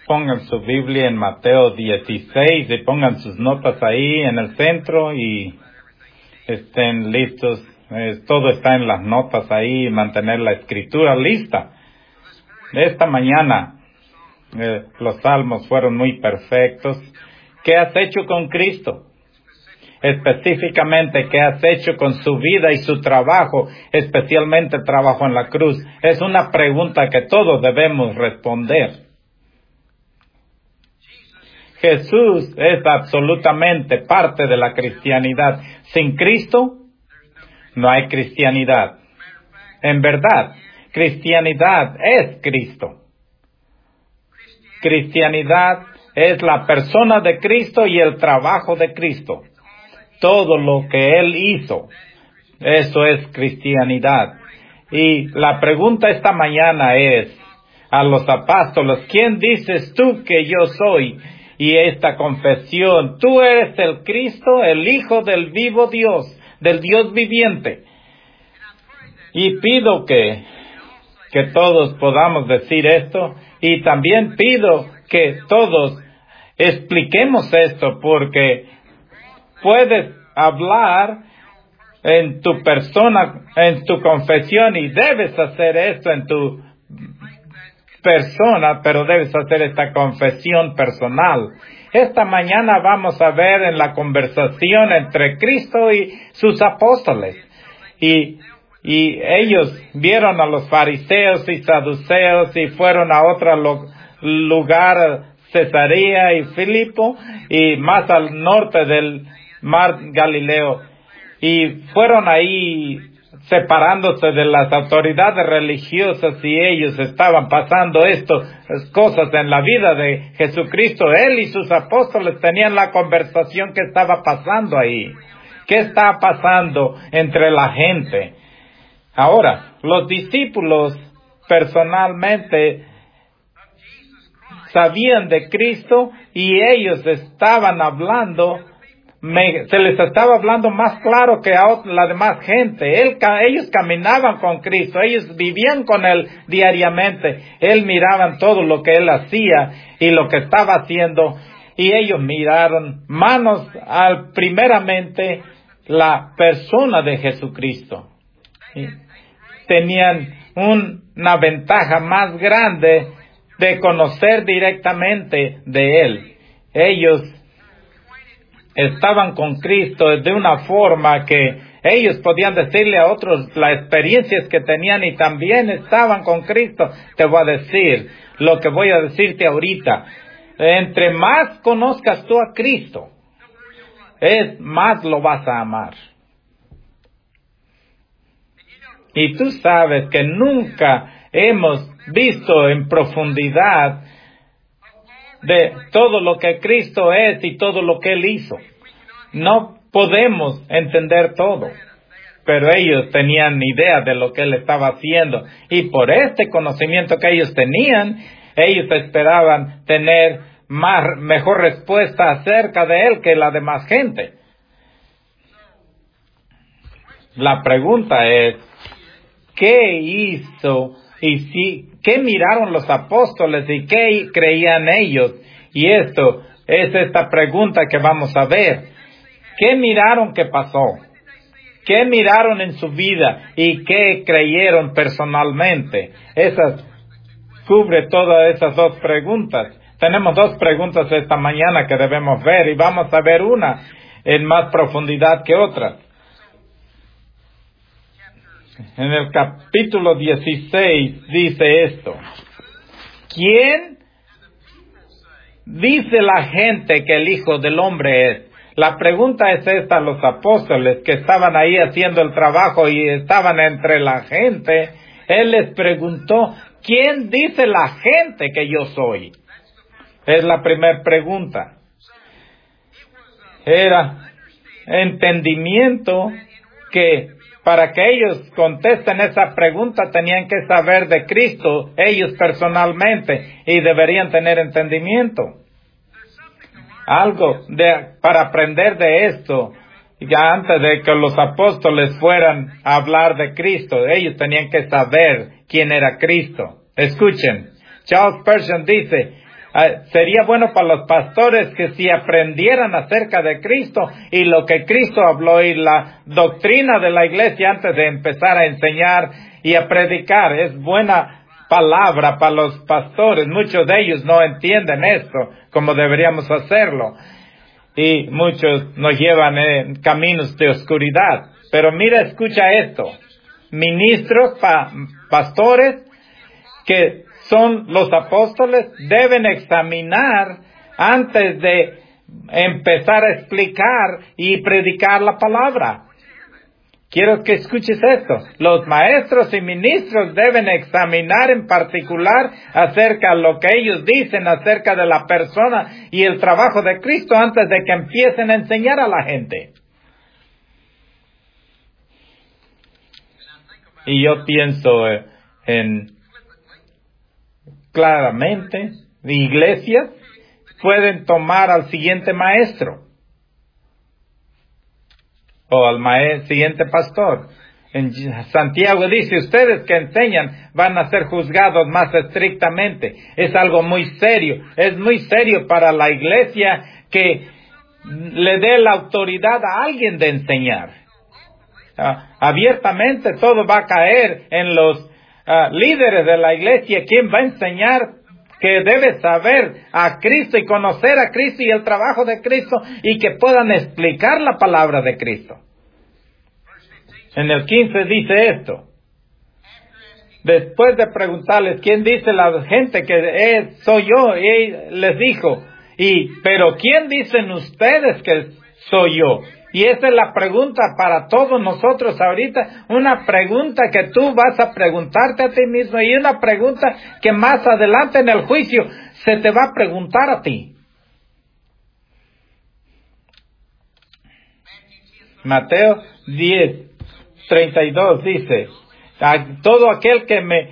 Pongan su Biblia en Mateo 16 y pongan sus notas ahí en el centro y estén listos. Todo está en las notas ahí, mantener la escritura lista. Esta mañana los salmos fueron muy perfectos. ¿Qué has hecho con Cristo? Específicamente, ¿qué has hecho con su vida y su trabajo, especialmente el trabajo en la cruz? Es una pregunta que todos debemos responder. Jesús es absolutamente parte de la cristianidad. Sin Cristo, no hay cristianidad. En verdad, cristianidad es Cristo. Cristianidad es la persona de Cristo y el trabajo de Cristo. Todo lo que Él hizo, eso es cristianidad. Y la pregunta esta mañana es a los apóstoles, ¿quién dices tú que yo soy? Y esta confesión, tú eres el Cristo, el Hijo del vivo Dios, del Dios viviente. Y pido que todos podamos decir esto, y también pido que todos expliquemos esto, porque puedes hablar en tu persona, en tu confesión, y debes hacer esto en tu persona, pero debes hacer esta confesión personal. Esta mañana vamos a ver en la conversación entre Cristo y sus apóstoles. Y ellos vieron a los fariseos y saduceos y fueron a otro lugar, Cesarea y Filipo, y más al norte del mar Galileo. Y fueron ahí separándose de las autoridades religiosas, y ellos estaban pasando cosas en la vida de Jesucristo. Él y sus apóstoles tenían la conversación que estaba pasando ahí. ¿Qué está pasando entre la gente? Ahora, los discípulos personalmente sabían de Cristo y ellos estaban hablando, se les estaba hablando más claro que a la demás gente. Ellos caminaban con Cristo, ellos vivían con Él diariamente. Miraban todo lo que Él hacía y lo que estaba haciendo, y ellos miraron primeramente la persona de Jesucristo. Tenían una ventaja más grande de conocer directamente de Él. Ellos estaban con Cristo de una forma que ellos podían decirle a otros las experiencias que tenían, y también estaban con Cristo. Te voy a decir lo que voy a decirte ahorita. Entre más conozcas tú a Cristo, más lo vas a amar. Y tú sabes que nunca hemos visto en profundidad de todo lo que Cristo es y todo lo que Él hizo. No podemos entender todo, pero ellos tenían idea de lo que Él estaba haciendo, y por este conocimiento que ellos tenían, ellos esperaban tener mejor respuesta acerca de Él que la demás gente. La pregunta es, ¿qué hizo? ¿Qué miraron los apóstoles y qué creían ellos? Y esto es esta pregunta que vamos a ver. ¿Qué miraron que pasó? ¿Qué miraron en su vida y qué creyeron personalmente? Cubre todas esas dos preguntas. Tenemos dos preguntas esta mañana que debemos ver, y vamos a ver una en más profundidad que otra. En el capítulo 16 dice esto: ¿quién dice la gente que el Hijo del Hombre es? La pregunta es esta a los apóstoles que estaban ahí haciendo el trabajo y estaban entre la gente. Él les preguntó, ¿quién dice la gente que yo soy? Es la primera pregunta. Era entendimiento que para que ellos contesten esa pregunta tenían que saber de Cristo, ellos personalmente, y deberían tener entendimiento. Para aprender de esto, ya antes de que los apóstoles fueran a hablar de Cristo, ellos tenían que saber quién era Cristo. Escuchen, Charles Spurgeon dice, Sería bueno para los pastores que si aprendieran acerca de Cristo y lo que Cristo habló y la doctrina de la iglesia antes de empezar a enseñar y a predicar. Es buena palabra para los pastores. Muchos de ellos no entienden esto como deberíamos hacerlo. Y muchos nos llevan en caminos de oscuridad. Pero mira, escucha esto. Ministros, pastores que son los apóstoles deben examinar antes de empezar a explicar y predicar la palabra. Quiero que escuches esto. Los maestros y ministros deben examinar en particular acerca de lo que ellos dicen acerca de la persona y el trabajo de Cristo antes de que empiecen a enseñar a la gente. Y yo pienso en claramente, iglesias pueden tomar al siguiente maestro o al siguiente pastor. En Santiago dice, ustedes que enseñan van a ser juzgados más estrictamente. Es algo muy serio. Es muy serio para la iglesia que le dé la autoridad a alguien de enseñar. Abiertamente todo va a caer en los líderes de la iglesia. ¿Quién va a enseñar? Que debe saber a Cristo y conocer a Cristo y el trabajo de Cristo y que puedan explicar la palabra de Cristo. En el 15 dice esto. Después de preguntarles quién dice la gente que soy yo, y les dijo, pero ¿quién dicen ustedes que soy yo? Y esa es la pregunta para todos nosotros ahorita, una pregunta que tú vas a preguntarte a ti mismo y una pregunta que más adelante en el juicio se te va a preguntar a ti. Mateo 10:32 dice, a todo aquel que me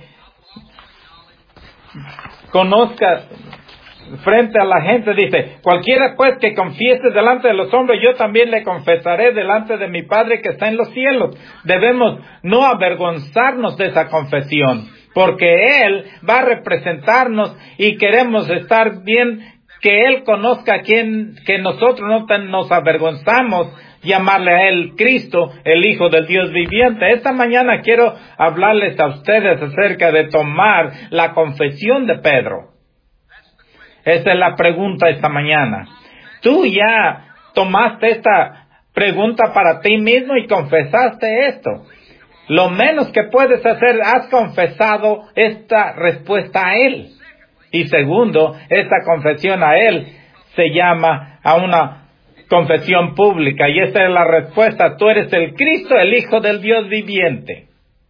conozca frente a la gente, dice, cualquiera pues que confiese delante de los hombres, yo también le confesaré delante de mi Padre que está en los cielos. Debemos no avergonzarnos de esa confesión, porque Él va a representarnos y queremos estar bien, que Él conozca que nosotros no nos avergonzamos llamarle a Él Cristo, el Hijo del Dios viviente. Esta mañana quiero hablarles a ustedes acerca de tomar la confesión de Pedro. Esa es la pregunta esta mañana. Tú ya tomaste esta pregunta para ti mismo y confesaste esto. Lo menos que puedes hacer, has confesado esta respuesta a Él. Y segundo, esta confesión a Él se llama a una confesión pública. Y esta es la respuesta. Tú eres el Cristo, el Hijo del Dios viviente.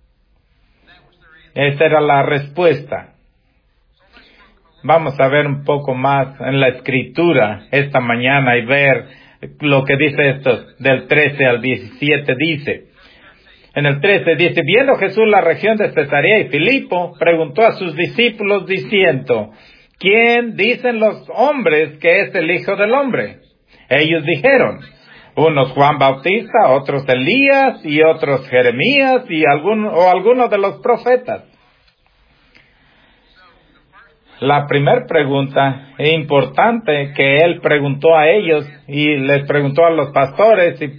Esa era la respuesta. Vamos a ver un poco más en la Escritura esta mañana y ver lo que dice esto del 13 al 17. Dice, en el 13 dice, viendo Jesús la región de Cesarea y Filipo, preguntó a sus discípulos diciendo, ¿quién dicen los hombres que es el Hijo del Hombre? Ellos dijeron, unos Juan Bautista, otros Elías y otros Jeremías y algunos de los profetas. La primera pregunta es importante que él preguntó a ellos y les preguntó a los pastores y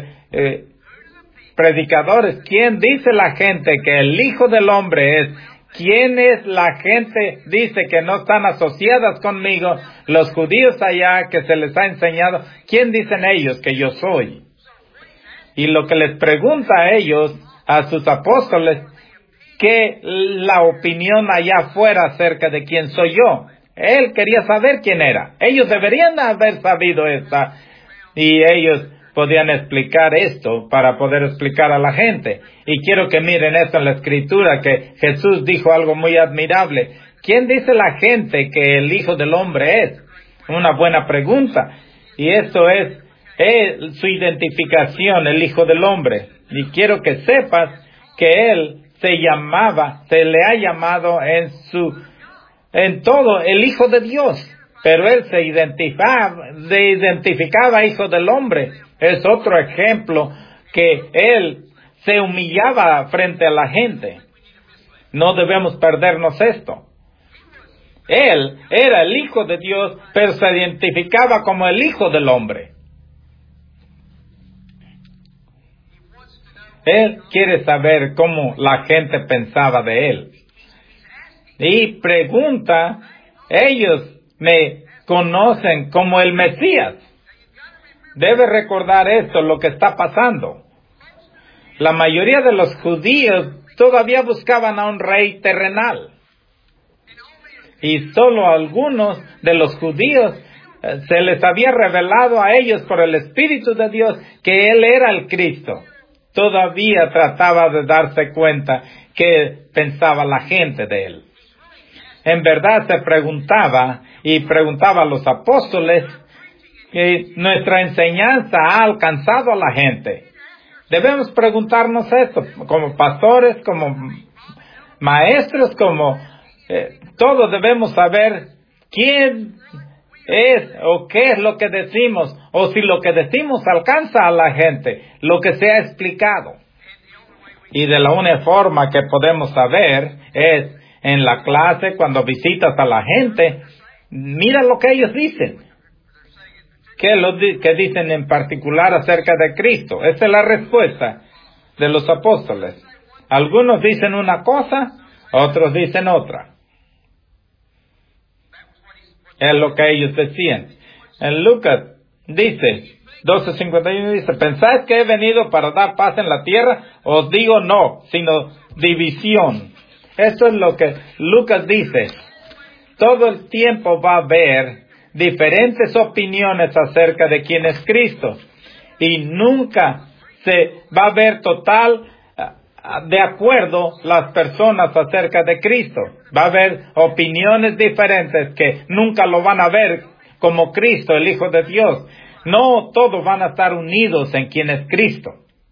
predicadores, ¿quién dice la gente que el Hijo del Hombre es? ¿Quién es la gente? Dice que no están asociadas conmigo, los judíos allá que se les ha enseñado. ¿Quién dicen ellos que yo soy? Y lo que les pregunta a ellos, a sus apóstoles, que la opinión allá afuera acerca de quién soy yo. Él quería saber quién era. Ellos deberían haber sabido esta y ellos podían explicar esto para poder explicar a la gente. Y quiero que miren esto en la Escritura, que Jesús dijo algo muy admirable. ¿Quién dice la gente que el Hijo del Hombre es? Una buena pregunta. Y esto es su identificación, el Hijo del Hombre. Y quiero que sepas que Él se le ha llamado en todo el Hijo de Dios, pero Él se identificaba Hijo del Hombre. Es otro ejemplo que Él se humillaba frente a la gente. No debemos perdernos esto. Él era el Hijo Hijo de Dios, pero se identificaba como el Hijo del Hombre. Él quiere saber cómo la gente pensaba de Él. Y pregunta, ellos me conocen como el Mesías. Debe recordar esto, lo que está pasando. La mayoría de los judíos todavía buscaban a un rey terrenal. Y solo a algunos de los judíos se les había revelado a ellos por el Espíritu de Dios que Él era el Cristo. Todavía trataba de darse cuenta qué pensaba la gente de Él. En verdad se preguntaba a los apóstoles que nuestra enseñanza ha alcanzado a la gente. Debemos preguntarnos esto, como pastores, como maestros, todos debemos saber quién es o qué es lo que decimos, o si lo que decimos alcanza a la gente, lo que se ha explicado. Y de la única forma que podemos saber es en la clase, cuando visitas a la gente, mira lo que ellos dicen. ¿Qué dicen en particular acerca de Cristo? Esa es la respuesta de los apóstoles. Algunos dicen una cosa, otros dicen otra. Es lo que ellos decían. En Lucas dice, 12:51 dice, ¿pensáis que he venido para dar paz en la tierra? Os digo no, sino división. Esto es lo que Lucas dice. Todo el tiempo va a haber diferentes opiniones acerca de quién es Cristo. Y nunca se va a ver total de acuerdo las personas acerca de Cristo. Va a haber opiniones diferentes que nunca lo van a ver como Cristo, el Hijo de Dios. No todos van a estar unidos en quién es Cristo.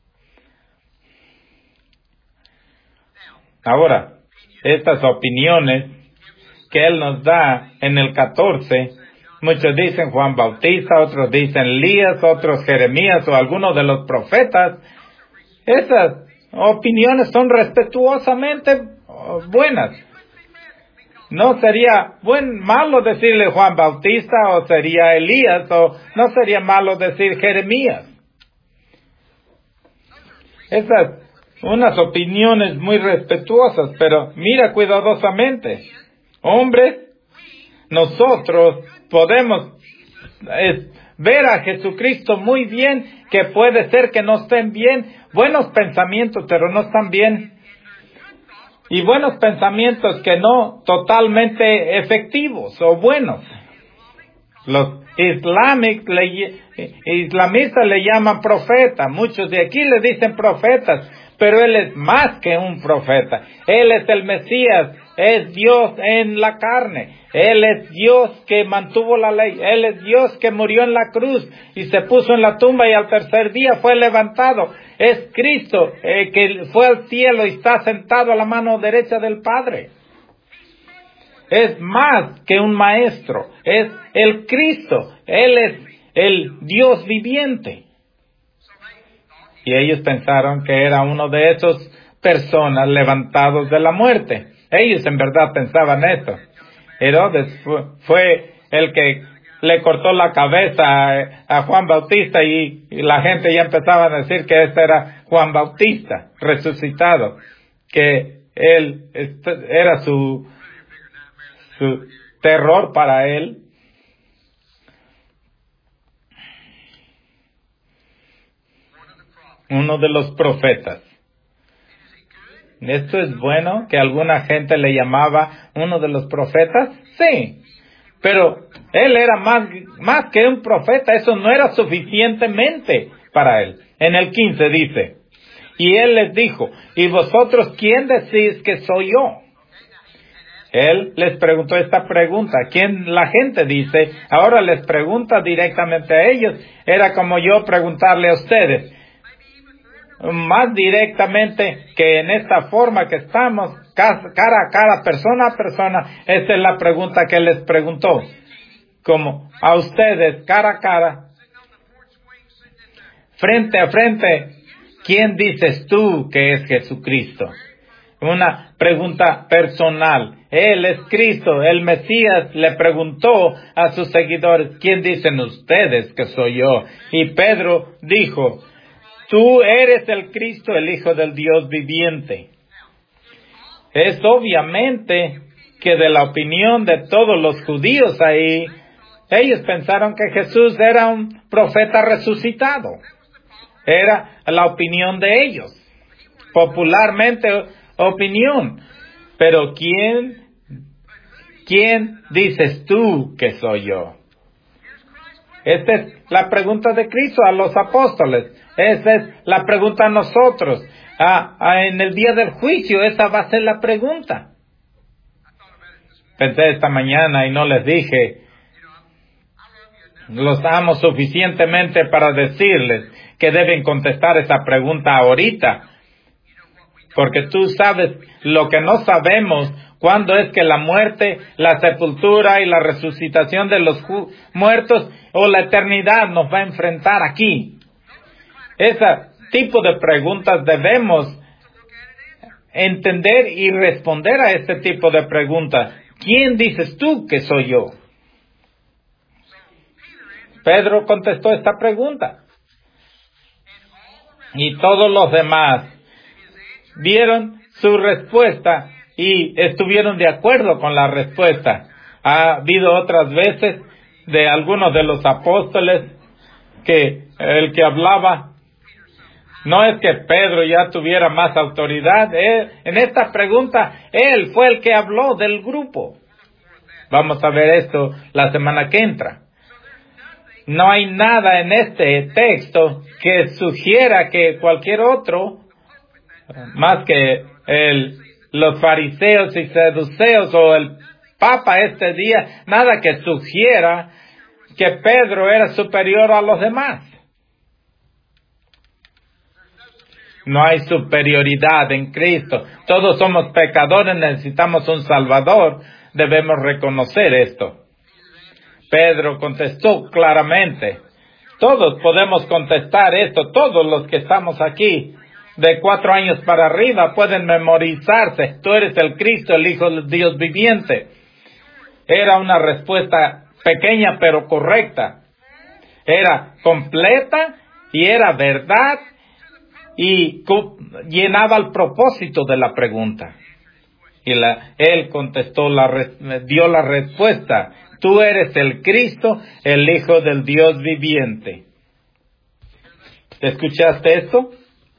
Ahora, estas opiniones que Él nos da en el 14, muchos dicen Juan Bautista, otros dicen Elías, otros Jeremías o algunos de los profetas. Esas opiniones son respetuosamente buenas. No sería malo decirle Juan Bautista o sería Elías o no sería malo decir Jeremías. Esas unas opiniones muy respetuosas, pero mira cuidadosamente. Hombres, nosotros podemos ver a Jesucristo muy bien, que puede ser que no estén bien. Buenos pensamientos, pero no están bien. Y buenos pensamientos que no totalmente efectivos o buenos. Los islamistas le llaman profeta. Muchos de aquí le dicen profetas, pero Él es más que un profeta. Él es el Mesías, es Dios en la carne. Él es Dios que mantuvo la ley. Él es Dios que murió en la cruz y se puso en la tumba y al tercer día fue levantado. Es Cristo que fue al cielo y está sentado a la mano derecha del Padre. Es más que un maestro, es el Cristo. Él es el Dios viviente. Y ellos pensaron que era uno de esos personas levantados de la muerte. Ellos en verdad pensaban eso. Herodes fue el que le cortó la cabeza a Juan Bautista y la gente ya empezaba a decir que este era Juan Bautista resucitado, que él era su terror para él. Uno de los profetas. ¿Esto es bueno que alguna gente le llamaba uno de los profetas? Sí, pero él era más que un profeta. Eso no era suficientemente para él. En el 15 dice, y él les dijo, ¿y vosotros quién decís que soy yo? Él les preguntó esta pregunta. ¿Quién la gente dice? Ahora les pregunta directamente a ellos. Era como yo preguntarle a ustedes. Más directamente que en esta forma que estamos, cara a cara, persona a persona. Esta es la pregunta que él les preguntó. Como a ustedes, cara a cara, frente a frente, ¿quién dices tú que es Jesucristo? Una pregunta personal. Él es Cristo, el Mesías, le preguntó a sus seguidores, ¿quién dicen ustedes que soy yo? Y Pedro dijo, tú eres el Cristo, el Hijo del Dios viviente. Es obviamente que de la opinión de todos los judíos ahí, ellos pensaron que Jesús era un profeta resucitado. Era la opinión de ellos. Popularmente, opinión. Pero ¿quién dices tú que soy yo? Esta es la pregunta de Cristo a los apóstoles. Esa es la pregunta a nosotros. En el día del juicio, esa va a ser la pregunta. Pensé esta mañana y no les dije, los amo suficientemente para decirles que deben contestar esa pregunta ahorita. Porque tú sabes lo que no sabemos, cuándo es que la muerte, la sepultura y la resucitación de los muertos o la eternidad nos va a enfrentar aquí. Ese tipo de preguntas debemos entender y responder a este tipo de preguntas. ¿Quién dices tú que soy yo? Pedro contestó esta pregunta. Y todos los demás vieron su respuesta y estuvieron de acuerdo con la respuesta. Ha habido otras veces de algunos de los apóstoles que el que hablaba, no es que Pedro ya tuviera más autoridad. En esta pregunta, él fue el que habló del grupo. Vamos a ver esto la semana que entra. No hay nada en este texto que sugiera que cualquier otro, más que los fariseos y saduceos o el Papa este día, nada que sugiera que Pedro era superior a los demás. No hay superioridad en Cristo. Todos somos pecadores, necesitamos un Salvador. Debemos reconocer esto. Pedro contestó claramente. Todos podemos contestar esto. Todos los que estamos aquí, de 4 años para arriba, pueden memorizarse. Tú eres el Cristo, el Hijo del Dios viviente. Era una respuesta pequeña pero correcta. Era completa y era verdad. Y llenaba el propósito de la pregunta. Y él contestó, dio la respuesta. Tú eres el Cristo, el Hijo del Dios viviente. ¿Escuchaste esto?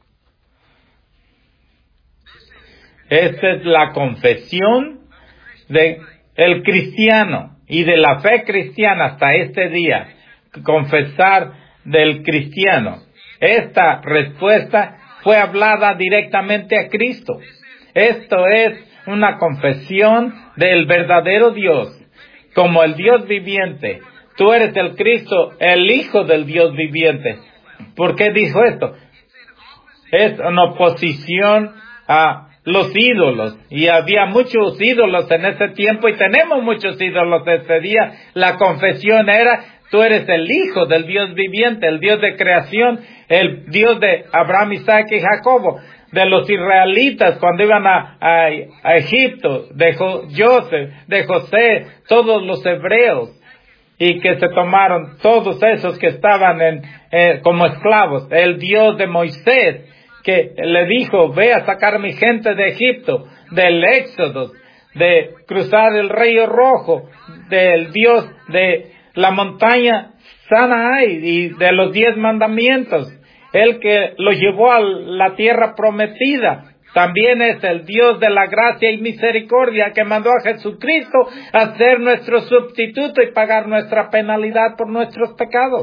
Esta es la confesión del cristiano y de la fe cristiana hasta este día. Confesar del cristiano. Esta respuesta fue hablada directamente a Cristo. Esto es una confesión del verdadero Dios, como el Dios viviente. Tú eres el Cristo, el Hijo del Dios viviente. ¿Por qué dijo esto? Es una oposición a los ídolos. Y había muchos ídolos en ese tiempo y tenemos muchos ídolos este día. La confesión era, tú eres el Hijo del Dios viviente, el Dios de creación, el Dios de Abraham, Isaac y Jacobo, de los israelitas cuando iban a Egipto, de José, todos los hebreos, y que se tomaron todos esos que estaban como esclavos. El Dios de Moisés, que le dijo, ve a sacar a mi gente de Egipto, del Éxodo, de cruzar el Río Rojo, del Dios de la montaña Sinaí y de los 10 mandamientos, el que los llevó a la tierra prometida. También es el Dios de la gracia y misericordia que mandó a Jesucristo a ser nuestro sustituto y pagar nuestra penalidad por nuestros pecados.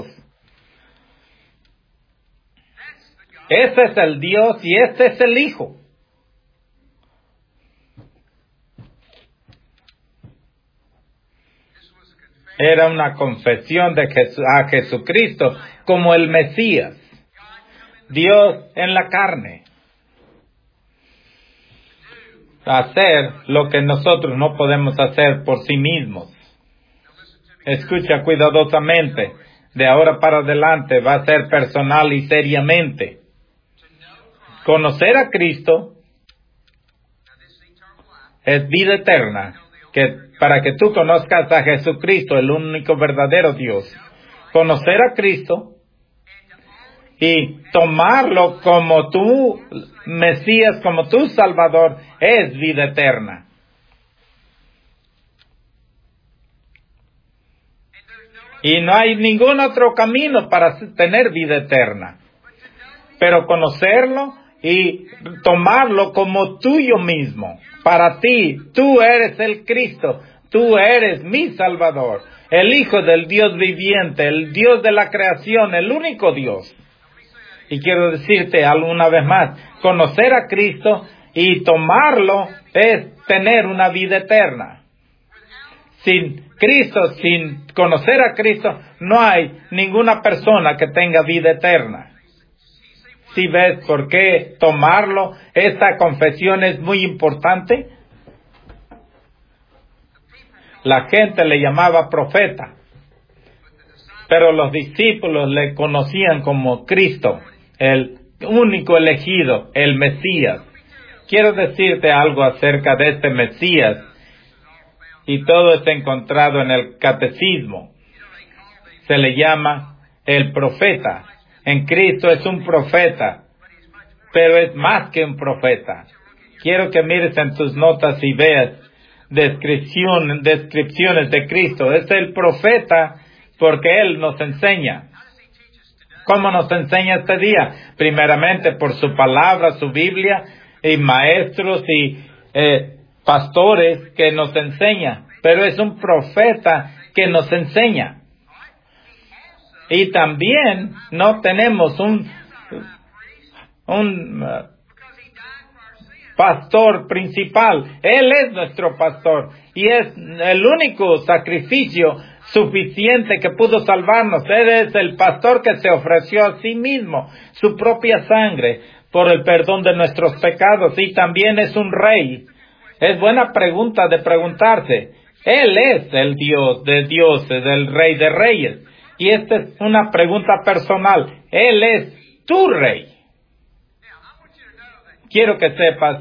Ese es el Dios y este es el Hijo. Era una confesión a Jesucristo como el Mesías, Dios en la carne. Hacer lo que nosotros no podemos hacer por sí mismos. Escucha cuidadosamente. De ahora para adelante va a ser personal y seriamente. Conocer a Cristo, es vida eterna, para que tú conozcas a Jesucristo, el único verdadero Dios. Conocer a Cristo y tomarlo como tu Mesías, como tu Salvador, es vida eterna. Y no hay ningún otro camino para tener vida eterna. Pero conocerlo y tomarlo como tuyo mismo. Para ti, tú eres el Cristo. Tú eres mi Salvador. El Hijo del Dios viviente, el Dios de la creación, el único Dios. Y quiero decirte alguna vez más, conocer a Cristo y tomarlo es tener una vida eterna. Sin Cristo, sin conocer a Cristo, no hay ninguna persona que tenga vida eterna. ¿Sí ves por qué tomarlo? Esta confesión es muy importante. La gente le llamaba profeta, pero los discípulos le conocían como Cristo, el único elegido, el Mesías. Quiero decirte algo acerca de este Mesías, y todo está encontrado en el catecismo. Se le llama el profeta. En Cristo es un profeta, pero es más que un profeta. Quiero que mires en tus notas y veas descripciones de Cristo. Es el profeta porque Él nos enseña. ¿Cómo nos enseña este día? Primeramente por su palabra, su Biblia, y maestros y pastores que nos enseñan. Pero es un profeta que nos enseña. Y también no tenemos un pastor principal. Él es nuestro pastor y es el único sacrificio suficiente que pudo salvarnos. Él es el pastor que se ofreció a sí mismo, su propia sangre, por el perdón de nuestros pecados, y también es un rey. Es buena pregunta de preguntarse. Él es el Dios de dioses, el Rey de reyes. Y esta es una pregunta personal. Él es tu rey. Quiero que sepas,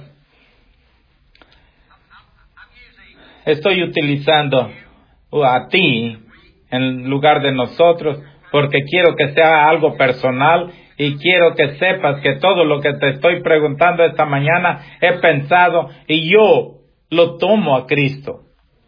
estoy utilizando a ti en lugar de nosotros, porque quiero que sea algo personal y quiero que sepas que todo lo que te estoy preguntando esta mañana he pensado y yo lo tomo a Cristo.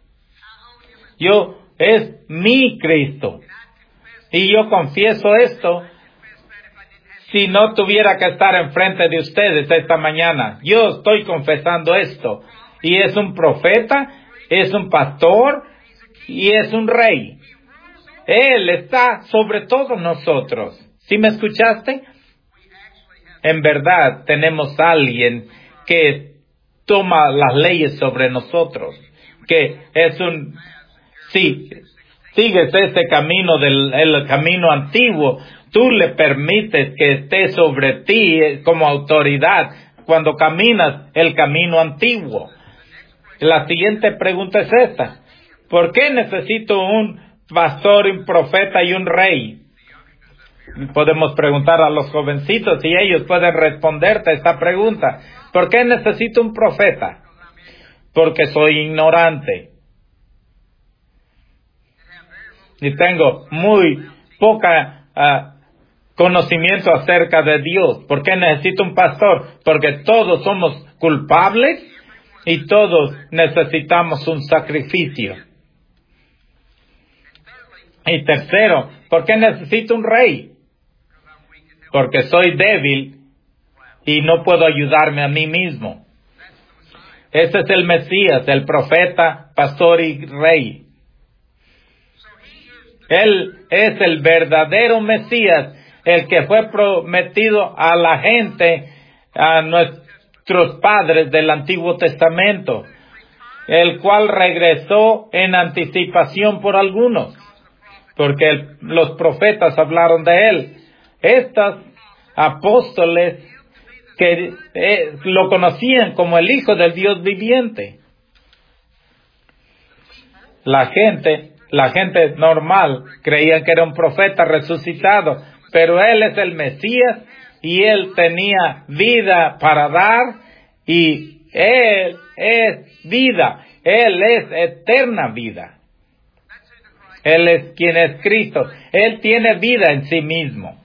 Es mi Cristo. Y yo confieso esto si no tuviera que estar enfrente de ustedes esta mañana. Yo estoy confesando esto. Y es un profeta, es un pastor y es un rey. Él está sobre todos nosotros. ¿Sí me escuchaste? En verdad tenemos a alguien que toma las leyes sobre nosotros. Que es si sigues este camino el camino antiguo, tú le permites que esté sobre ti como autoridad cuando caminas el camino antiguo. La siguiente pregunta es esta: ¿por qué necesito un pastor, un profeta y un rey? Podemos preguntar a los jovencitos y ellos pueden responderte esta pregunta. ¿Por qué necesito un profeta? Porque soy ignorante y tengo muy poca conocimiento acerca de Dios. ¿Por qué necesito un pastor? Porque todos somos culpables y todos necesitamos un sacrificio. Y tercero, ¿por qué necesito un rey? Porque soy débil y no puedo ayudarme a mí mismo. Ese es el Mesías, el profeta, pastor y rey. Él es el verdadero Mesías, el que fue prometido a la gente, a nuestros padres del Antiguo Testamento, el cual regresó en anticipación por algunos, porque los profetas hablaron de él. Estos apóstoles que lo conocían como el Hijo del Dios viviente. La gente normal creía que era un profeta resucitado, pero él es el Mesías y él tenía vida para dar y él es vida. Él es eterna vida. Él es quien es Cristo. Él tiene vida en sí mismo.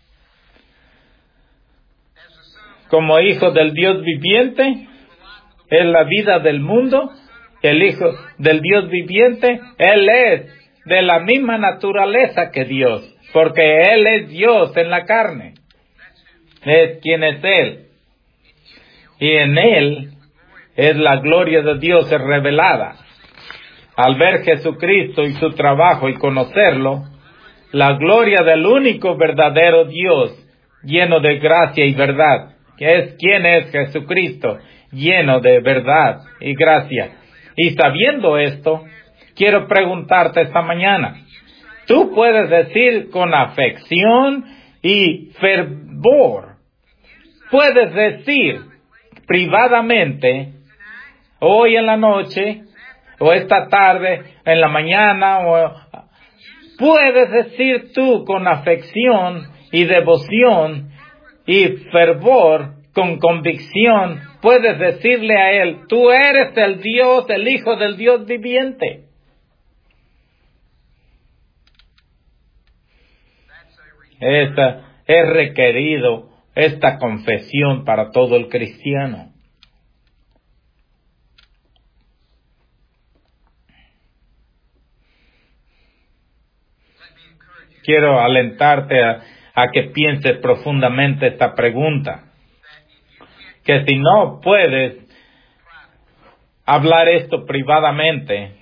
Como hijo del Dios viviente, es la vida del mundo. El hijo del Dios viviente, Él es de la misma naturaleza que Dios, porque Él es Dios en la carne. Es quien es Él. Y en Él es la gloria de Dios revelada. Al ver Jesucristo y su trabajo y conocerlo, la gloria del único verdadero Dios, lleno de gracia y verdad, que es quien es Jesucristo, lleno de verdad y gracia. Y sabiendo esto, quiero preguntarte esta mañana, tú puedes decir con afección y fervor, puedes decir privadamente, hoy en la noche, o esta tarde, en la mañana, puedes decir tú con afección y devoción y fervor, con convicción, puedes decirle a Él, tú eres el Dios, el Hijo del Dios viviente. Es requerido esta confesión para todo el cristiano. Quiero alentarte a que pienses profundamente esta pregunta. Que si no puedes hablar esto privadamente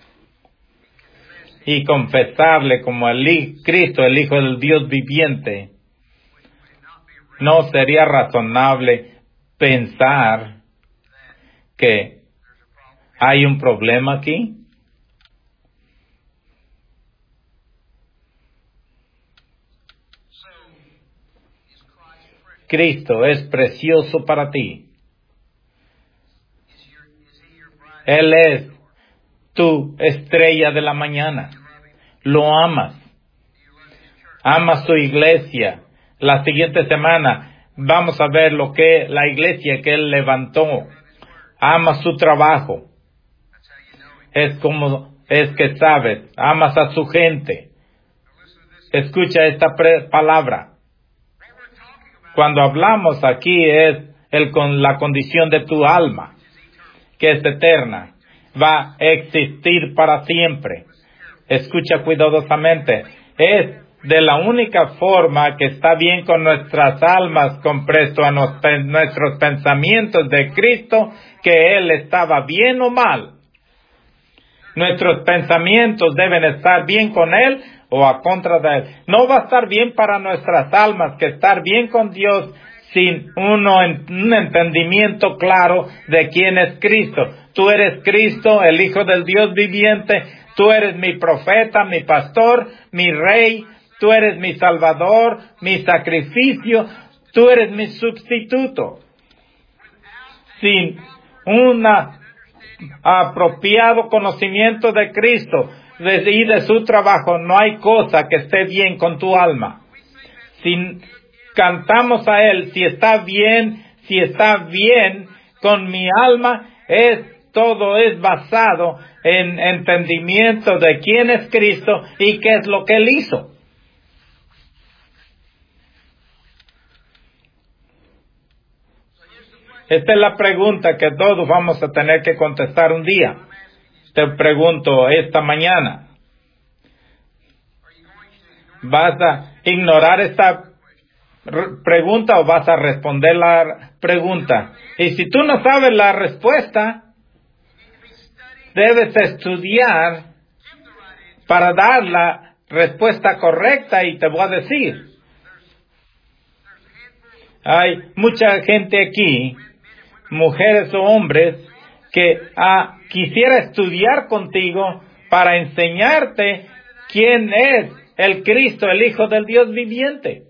y confesarle como Cristo, el Hijo del Dios viviente, no sería razonable pensar que hay un problema aquí. Cristo es precioso para ti. Él es tu estrella de la mañana. Lo amas. Amas tu iglesia. La siguiente semana vamos a ver lo que la iglesia que Él levantó. Amas su trabajo. Es que sabes. Amas a su gente. Escucha esta palabra. Cuando hablamos aquí es con la condición de tu alma, que es eterna, va a existir para siempre. Escucha cuidadosamente. Es de la única forma que está bien con nuestras almas con presto a nuestros pensamientos de Cristo, que Él estaba bien o mal. Nuestros pensamientos deben estar bien con Él o a contra de Él. No va a estar bien para nuestras almas que estar bien con Dios sin un entendimiento claro de quién es Cristo. Tú eres Cristo, el Hijo del Dios viviente. Tú eres mi profeta, mi pastor, mi rey. Tú eres mi salvador, mi sacrificio. Tú eres mi sustituto. Sin apropiado conocimiento de Cristo y de su trabajo, no hay cosa que esté bien con tu alma. Si cantamos a Él, si está bien con mi alma, todo es basado en entendimiento de quién es Cristo y qué es lo que Él hizo. Esta es la pregunta que todos vamos a tener que contestar un día. Te pregunto esta mañana. ¿Vas a ignorar esta pregunta o vas a responder la pregunta? Y si tú no sabes la respuesta, debes estudiar para dar la respuesta correcta y te voy a decir. Hay mucha gente aquí, mujeres o hombres, que quisiera estudiar contigo para enseñarte quién es el Cristo, el Hijo del Dios viviente.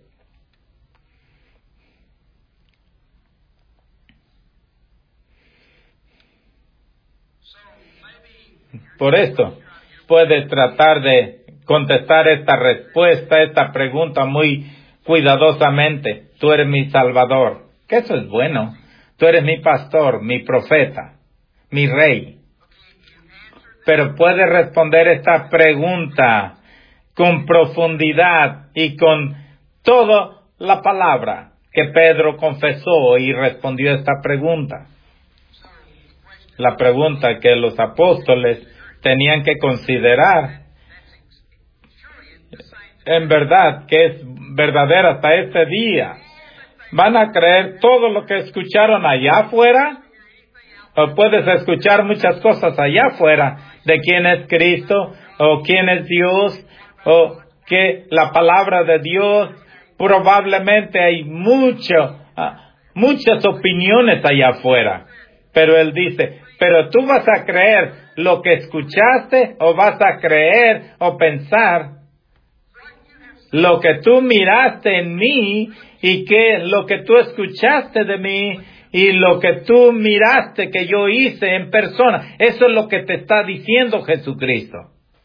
Por esto, puedes tratar de contestar esta pregunta muy cuidadosamente. Tú eres mi Salvador. Que eso es bueno. Tú eres mi pastor, mi profeta. mi rey. Pero puede responder esta pregunta con profundidad y con toda la palabra que Pedro confesó y respondió esta pregunta. La pregunta que los apóstoles tenían que considerar, en verdad, que es verdadera hasta este día. ¿Van a creer todo lo que escucharon allá afuera? ¿O puedes escuchar muchas cosas allá afuera de quién es Cristo, o quién es Dios, o que la palabra de Dios? Probablemente hay muchas opiniones allá afuera. Pero Él dice, pero tú vas a creer lo que escuchaste, o vas a creer o pensar lo que tú miraste en mí, y que lo que tú escuchaste de mí, y lo que tú miraste que yo hice en persona. Eso es lo que te está diciendo Jesucristo.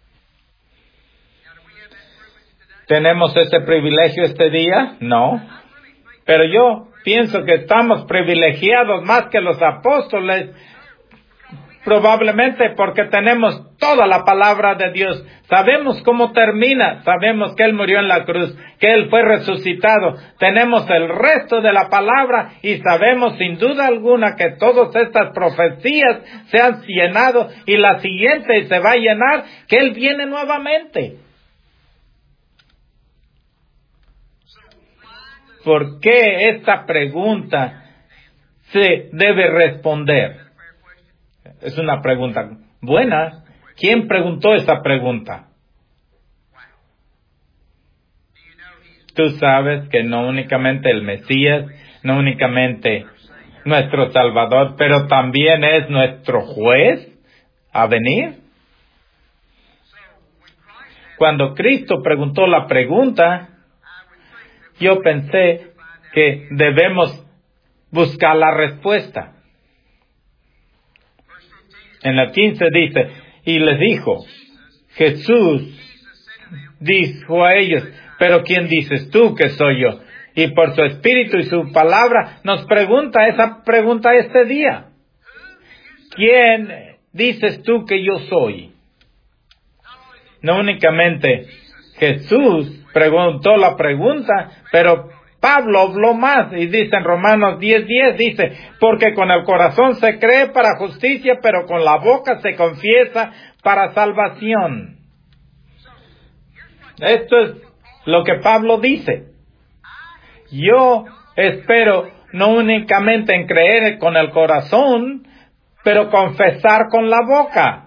¿Tenemos ese privilegio este día? No. Pero yo pienso que estamos privilegiados más que los apóstoles, probablemente porque tenemos toda la palabra de Dios. Sabemos cómo termina, sabemos que Él murió en la cruz, que Él fue resucitado. Tenemos el resto de la palabra y sabemos sin duda alguna que todas estas profecías se han llenado, y la siguiente se va a llenar, que Él viene nuevamente. ¿Por qué esta pregunta se debe responder? Es una pregunta buena. ¿Quién preguntó esa pregunta? Tú sabes que no únicamente el Mesías, no únicamente nuestro Salvador, pero también es nuestro juez a venir. Cuando Cristo preguntó la pregunta, yo pensé que debemos buscar la respuesta. En la 15 dice, y les dijo, Jesús dijo a ellos, pero ¿quién dices tú que soy yo? Y por su Espíritu y su palabra nos pregunta esa pregunta este día. ¿Quién dices tú que yo soy? No únicamente Jesús preguntó la pregunta, pero Pablo habló más y dice en Romanos 10:10, dice, porque con el corazón se cree para justicia, pero con la boca se confiesa para salvación. Esto es lo que Pablo dice. Yo espero no únicamente en creer con el corazón, pero confesar con la boca.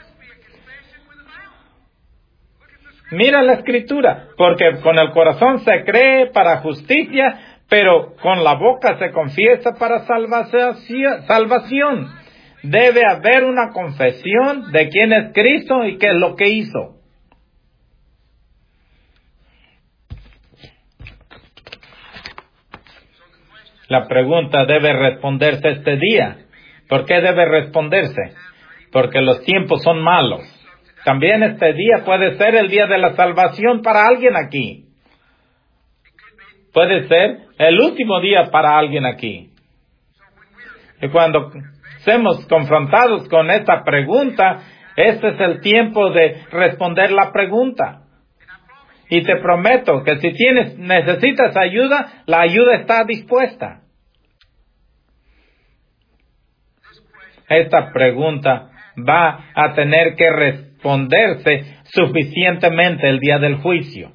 Mira la Escritura, porque con el corazón se cree para justicia, pero con la boca se confiesa para salvación. Debe haber una confesión de quién es Cristo y qué es lo que hizo. La pregunta debe responderse este día. ¿Por qué debe responderse? Porque los tiempos son malos. También este día puede ser el día de la salvación para alguien aquí. Puede ser el último día para alguien aquí. Y cuando seamos confrontados con esta pregunta, este es el tiempo de responder la pregunta. Y te prometo que si necesitas ayuda, la ayuda está dispuesta. Esta pregunta va a tener que responderse suficientemente el día del juicio.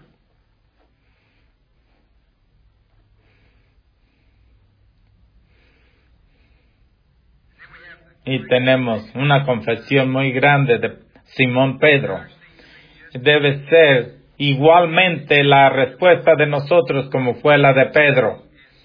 Y tenemos una confesión muy grande de Simón Pedro. Debe ser igualmente la respuesta de nosotros como fue la de Pedro.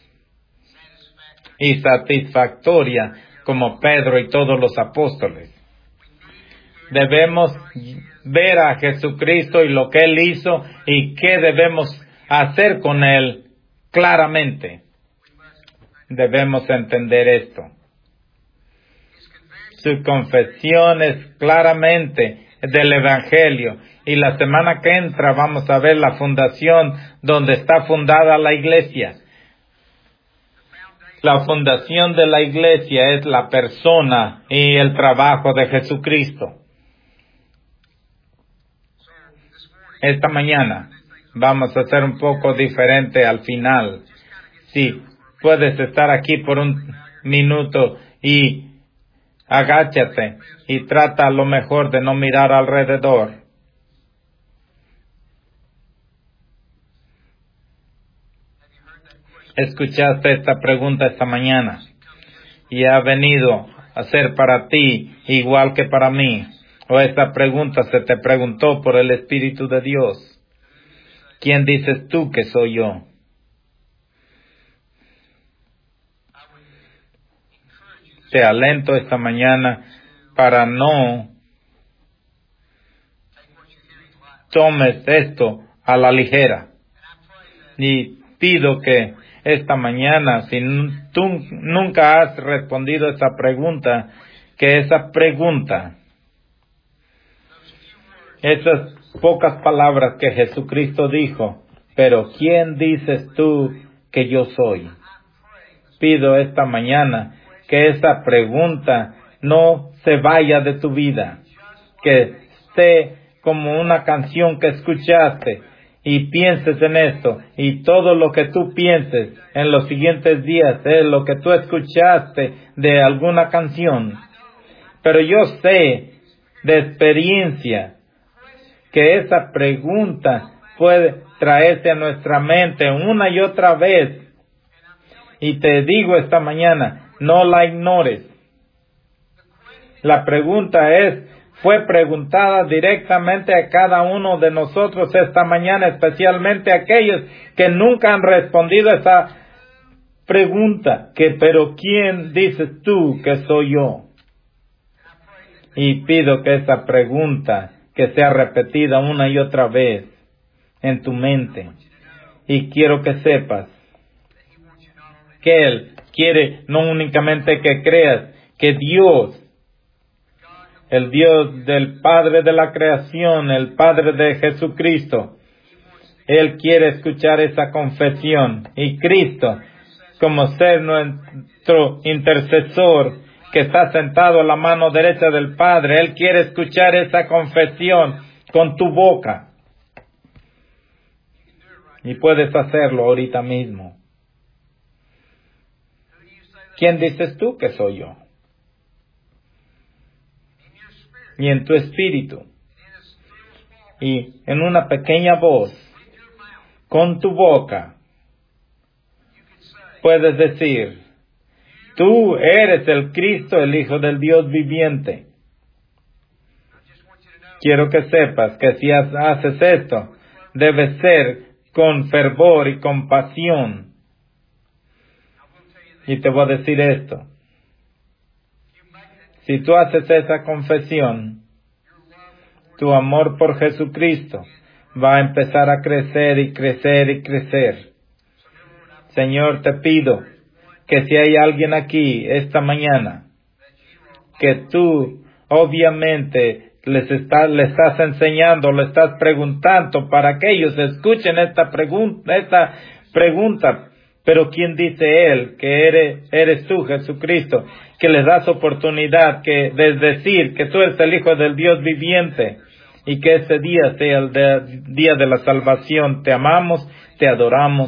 Y satisfactoria como Pedro y todos los apóstoles. Debemos ver a Jesucristo y lo que Él hizo y qué debemos hacer con Él claramente. Debemos entender esto. Su confesión es claramente del Evangelio. Y la semana que entra vamos a ver la fundación donde está fundada la iglesia. La fundación de la iglesia es la persona y el trabajo de Jesucristo. Esta mañana vamos a hacer un poco diferente al final. Sí, puedes estar aquí por un minuto y agáchate y trata lo mejor de no mirar alrededor. Escuchaste esta pregunta esta mañana y ha venido a ser para ti igual que para mí. O esta pregunta se te preguntó por el Espíritu de Dios. ¿Quién dices tú que soy yo? Te alento esta mañana para no tomes esto a la ligera. Y pido que esta mañana, si tú nunca has respondido esa pregunta, que esa pregunta, esas pocas palabras que Jesucristo dijo, pero ¿quién dices tú que yo soy? Pido esta mañana que esa pregunta no se vaya de tu vida, que esté como una canción que escuchaste y pienses en esto, y todo lo que tú pienses en los siguientes días es lo que tú escuchaste de alguna canción. Pero yo sé de experiencia que esa pregunta puede traerse a nuestra mente una y otra vez. Y te digo esta mañana, no la ignores. La pregunta fue preguntada directamente a cada uno de nosotros esta mañana, especialmente a aquellos que nunca han respondido a esa pregunta, pero ¿quién dices tú que soy yo? Y pido que esa pregunta que sea repetida una y otra vez en tu mente. Y quiero que sepas que Él quiere no únicamente que creas que Dios, el Dios del Padre de la creación, el Padre de Jesucristo, Él quiere escuchar esa confesión. Y Cristo, como ser nuestro intercesor, que está sentado a la mano derecha del Padre, Él quiere escuchar esa confesión con tu boca. Y puedes hacerlo ahorita mismo. ¿Quién dices tú que soy yo? Y en tu espíritu, y en una pequeña voz, con tu boca, puedes decir, tú eres el Cristo, el Hijo del Dios viviente. Quiero que sepas que si haces esto, debe ser con fervor y compasión. Y te voy a decir esto. Si tú haces esa confesión, tu amor por Jesucristo va a empezar a crecer y crecer y crecer. Señor, te pido que si hay alguien aquí esta mañana, que tú obviamente le estás enseñando, le estás preguntando para que ellos escuchen esta pregunta. Pero ¿quién dice Él que eres tú, Jesucristo, que les das oportunidad de decir que tú eres el Hijo del Dios viviente y que ese día sea el día de la salvación? Te amamos, te adoramos.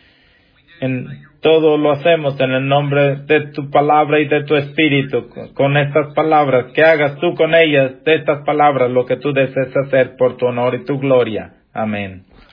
Todo lo hacemos en el nombre de tu palabra y de tu espíritu. Con estas palabras, que hagas tú con ellas, de estas palabras, lo que tú desees hacer por tu honor y tu gloria. Amén.